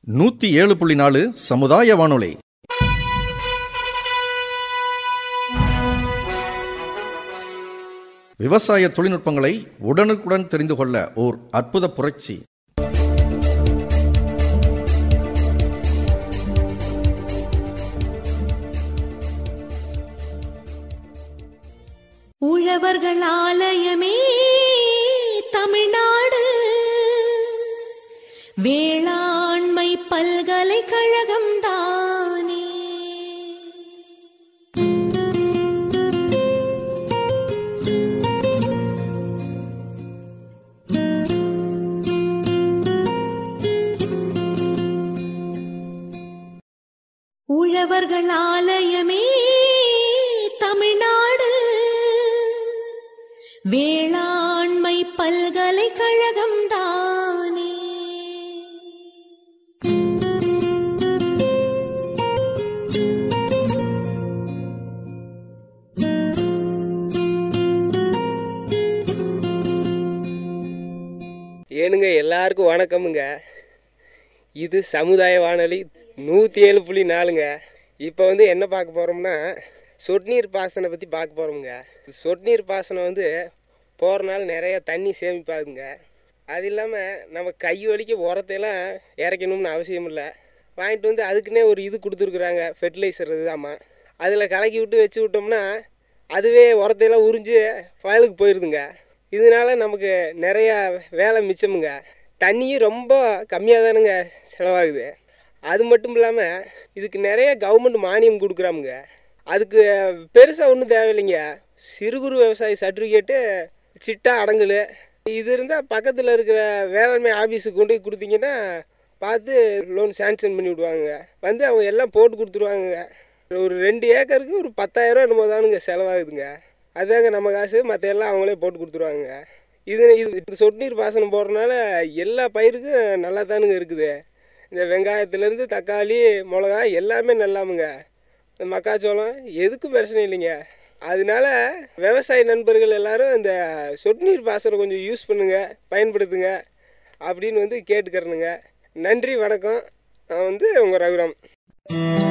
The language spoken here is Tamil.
107.4 சமுதாய வானொலி. விவசாய தொழில்நுட்பங்களை உடனுக்குடன் தெரிந்து கொள்ள ஓர் அற்புத புரட்சி. உழவர்கள் ஆலயமே தமிழ்நாடு, வேளாண்மை பல்கலைக்கழகம் தானே. உழவர்கள் ஆலயமே தமிழ்நாடு, வேளாண்மை பல்கலைக்கழகம் தானே. ஏனுங்க, எல்லாருக்கும் வணக்கமுங்க. இது சமுதாய வானொலி 107.4ங்க. இப்போ என்ன பார்க்க போகிறோம்னா, சொட்டு நீர் பாசனை பற்றி பார்க்க போகிறோமுங்க. சொட்டு நீர் பாசனம் போகிறனால நிறையா தண்ணி சேமிப்பாகுங்க. அது இல்லாமல் நம்ம கை வலிக்க உரத்தையெல்லாம் இறக்கணும்னு அவசியம் இல்லை. வாங்கிட்டு அதுக்குன்னே ஒரு இது கொடுத்துருக்குறாங்க, ஃபெர்டிலைசர் இதுதாம்மா. அதில் கலக்கி விட்டு வச்சு விட்டோம்னா அதுவே உரத்தையெல்லாம் உறிஞ்சு வயலுக்கு போயிடுதுங்க. இதனால நமக்கு நிறையா வேலை மிச்சமுங்க. தண்ணியும் ரொம்ப கம்மியாக தானுங்க செலவாகுது. அது மட்டும் இல்லாமல் இதுக்கு நிறைய கவர்மெண்ட் மானியம் கொடுக்குறாமுங்க. அதுக்கு பெருசாக ஒன்றும் தேவையில்லைங்க. சிறு குறு விவசாய சர்டிஃபிகேட்டு, சிட்டா, அடங்கல் இது இருந்தால் பக்கத்தில் இருக்கிற வேளாண்மை ஆஃபீஸுக்கு கொண்டு போய் கொடுத்தீங்கன்னா பார்த்து லோன் சேங்ஷன் பண்ணி விடுவாங்க. அவங்க எல்லாம் போட்டு கொடுத்துருவாங்க. ஒரு 2 ஏக்கருக்கு ஒரு 10,000 என்னமோ தானுங்க செலவாகுதுங்க. அதுதாங்க நம்ம காசு, மற்ற எல்லாம் அவங்களே போட்டு கொடுத்துருவாங்க. இது சொட்டு நீர் பாசனம் போடுறதுனால எல்லா பயிருக்கும் நல்லா தானுங்க இருக்குது. இந்த வெங்காயத்துலேருந்து தக்காளி, மிளகா எல்லாமே நல்லாமுங்க. மக்காச்சோளம் எதுக்கும் பிரச்சனை இல்லைங்க. அதனால விவசாய நண்பர்கள் எல்லாரும் இந்த சொட்டு நீர் பாசனம் கொஞ்சம் யூஸ் பண்ணுங்கள், பயன்படுத்துங்க அப்படின்னு கேட்டுக்கிறேனுங்க. நன்றி, வணக்கம். நான் உங்கள் ரகுராம்.